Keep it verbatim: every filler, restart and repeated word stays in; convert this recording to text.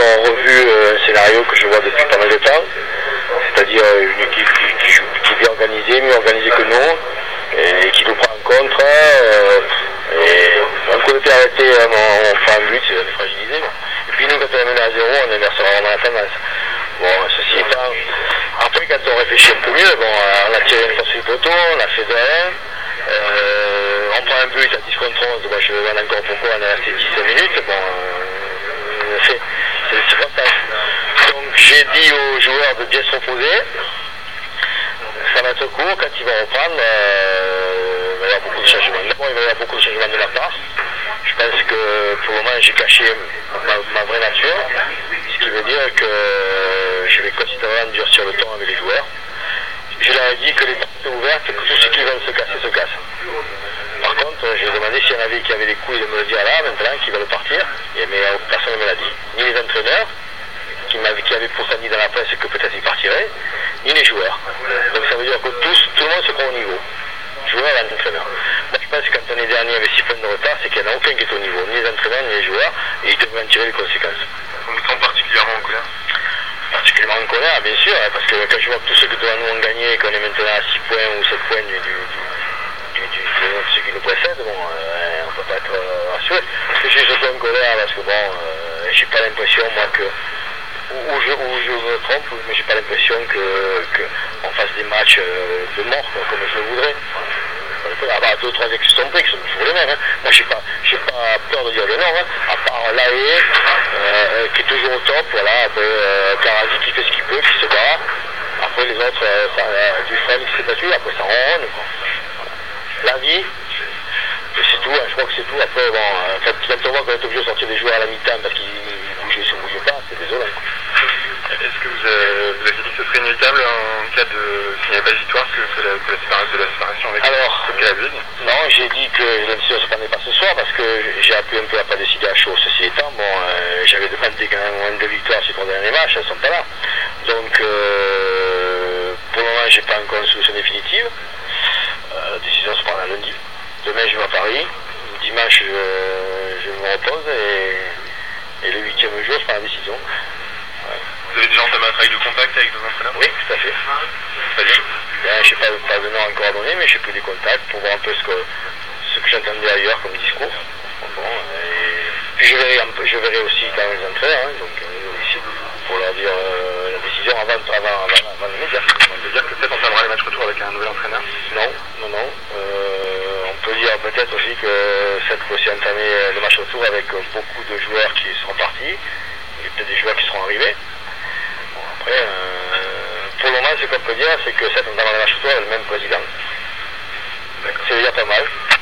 ont revu euh, un scénario que je vois depuis pas mal de temps, c'est-à-dire une équipe qui, qui, joue, qui est bien organisée, mieux organisée que nous, et qui nous prend en contre. Euh, et un coup de pied arrêté, on, on fait un but, c'est fragilisé. Et puis nous, quand on est mené à zéro, on inverse vraiment la tendance. Bon, ceci étant, après quand on réfléchit un peu mieux, bon, on a tiré une fois sur le poteau, on a fait de un, euh, on prend un but à dix contre onze, bon, je vais voir encore pourquoi on est resté dix minutes, bon, euh, c'est, c'est, c'est comme ça. Donc j'ai dit aux joueurs de bien se reposer, ça va être court, quand ils vont reprendre, euh, il va y avoir beaucoup de changements. D'abord, il va y avoir beaucoup de changements de leur part. Je pense que pour le moment, j'ai caché ma, ma vraie nature, ce qui veut dire que je vais considérablement durcir le ton avec les joueurs. Je leur ai dit que les portes sont ouvertes, que tous ceux qui veulent se casser, se cassent. Par contre, j'ai demandé s'il y en avait qui avaient les couilles de me le dire là, maintenant, qui veulent partir, et, mais personne ne me l'a dit. Ni les entraîneurs, qui, qui avaient pourtant dit dans la presse que peut-être ils partiraient, ni les joueurs. Donc ça veut dire que tous, tout le monde se prend au niveau. Joueurs et entraîneurs. Moi je pense que quand on est dernier avec six points de retard, c'est qu'il n'y en a aucun qui est au niveau, ni les entraîneurs, ni les joueurs, et ils devraient en tirer les conséquences. On vous sent particulièrement en colère? Particulièrement en colère, bien sûr, hein, parce que quand je vois que tous ceux que devant nous ont gagné et qu'on est maintenant à six points ou sept points du, du, du, du, du, de ceux qui nous précèdent, bon, euh, on ne peut pas être euh, rassuré. Parce que je suis surtout en colère parce que bon, euh, j'ai pas l'impression, moi, que Où je, où je me trompe, mais j'ai pas l'impression que, que on fasse des matchs de mort comme je le voudrais. À part deux ou trois extompés qui sont toujours les mêmes. Hein. Moi j'ai pas j'ai pas peur de dire le nom, hein. À part l'A E euh, qui est toujours au top, voilà, après euh, Karazi qui fait ce qu'il peut, qui se bat. Après les autres, euh, ça, euh, du frère qui s'est battu, après ça ronne. La vie. Et c'est tout, hein, je crois que c'est tout. Après, bon, euh, quand, quand on voit qu'on est obligé de sortir des joueurs à la mi-temps parce qu'ils bougeaient, ils ne se bougeaient pas, c'est désolant. Est-ce que vous, euh, vous avez dit que ce serait inévitable en cas de, s'il n'y avait pas de victoire, que, que, la, que la séparation, de la séparation avec Alors, le non, j'ai dit que la décision ne se prenait pas ce soir parce que j'ai appris un peu à pas décider à chaud. Ceci étant, bon, euh, j'avais demandé quand même moins de victoires sur les derniers matchs, elles ne sont pas là. Donc, euh, pour le moment, j'ai pas encore une solution définitive. Euh, la décision se prendra lundi. Demain, je vais à Paris. Dimanche, je, je me repose et, et le huitième jour, je prends la décision. Ouais. Vous avez déjà entamé un travail de contact avec vos entraîneurs? Oui, tout à fait. C'est-à-dire? Ben, je n'ai pas, pas de nom encore à donner, mais j'ai pris des contacts pour voir un peu ce que, ce que j'entendais ailleurs comme discours. Bon, et puis je verrai, un peu, je verrai aussi dans les entraîneurs, hein, donc euh, ici, pour leur dire euh, la décision avant, avant, avant, avant les médias. On peut dire que peut-être on entamera les matchs retour avec un nouvel entraîneur? Non, non, non. Euh, on peut dire peut-être aussi que cette fois-ci entamer le match retour avec beaucoup de joueurs qui seront partis, et peut-être des joueurs qui seront arrivés. Bon, après, euh, pour le moment, ce qu'on peut dire, c'est que cette entamant le match retour est le même président. C'est déjà pas mal.